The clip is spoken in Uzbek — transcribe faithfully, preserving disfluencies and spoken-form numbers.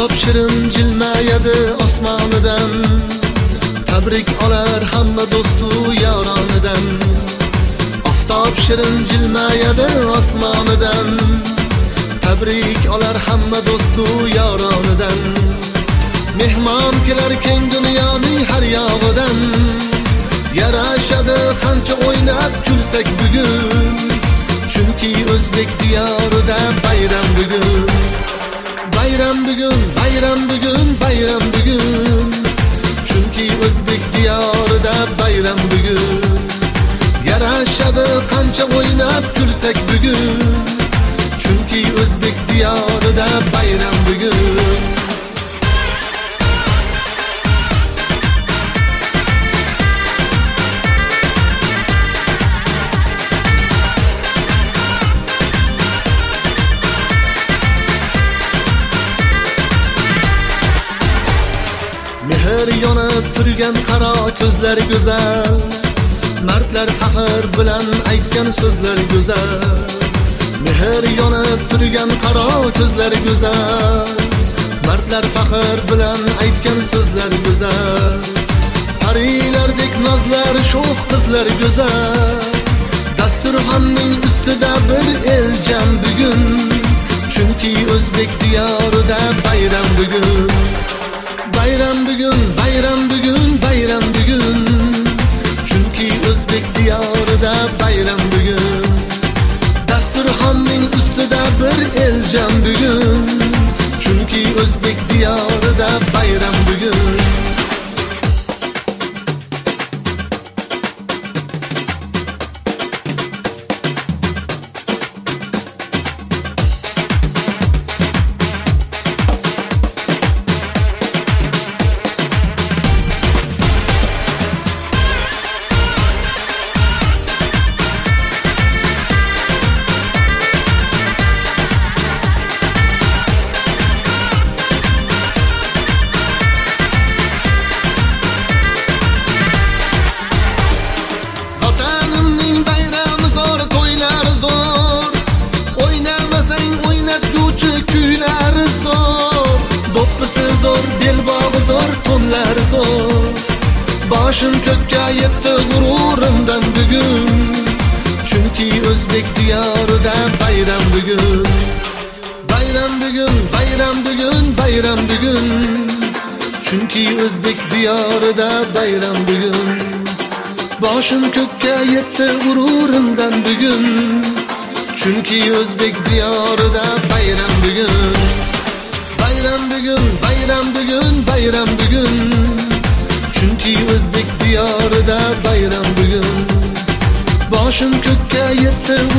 Oftob shirin jilmayadi osmonidan, tabrik olar hamma do'stu yoronidan. Oftob shirin jilmayadi osmonidan, tabrik olar hamma do'stu yoronidan. Mehmon kelar keng dunyoning har yog'idan, yarashadi qancha o'ynab kulsak bugun. Chunki o'zbek diyorida bayram bugun. Bayram bugun, bayram bugun, bayram bugun. Chunki o'zbek diyorida bayram bugun. Yarashadi qancha o'ynab kulsak bugun. Chunki o'zbek diyorida bayram bugun. Mehr yonib turgan qaro ko'zlar go'zal, mardlar faxr bilan aytgan so'zlar go'zal. Mehr yonib turgan qaro ko'zlar go'zal, mardlar faxr bilan aytgan so'zlar go'zal. Parilardek nozlar sho'x qizlar go'zal, dasturxonning ustida bir eljam bugun. Chunki o'zbek diyorida bayram bugun. Bayram bugun, bayram bugun, bayram bugun. Chunki o'zbek diyorida bayram bugun. Dasturxonning ustida bir eljam bugun. Chunki o'zbek diyorida bayram bugun. Boshim ko'kka yetdi g'ururimdan bugun. Chunki o'zbek diyorida bayram bugun. Bayram bugun, bayram bugun, bayram bugun. Chunki o'zbek diyorida bayram bugun. Boshim ko'kka yetdi g'ururimdan bugun. Chunki o'zbek diyorida bayram bugun. Bayram bugun, bayram bugun, bayram bugun. Chunki o'zbek diyorida bayram bugun. Boshim ko'kka yetdi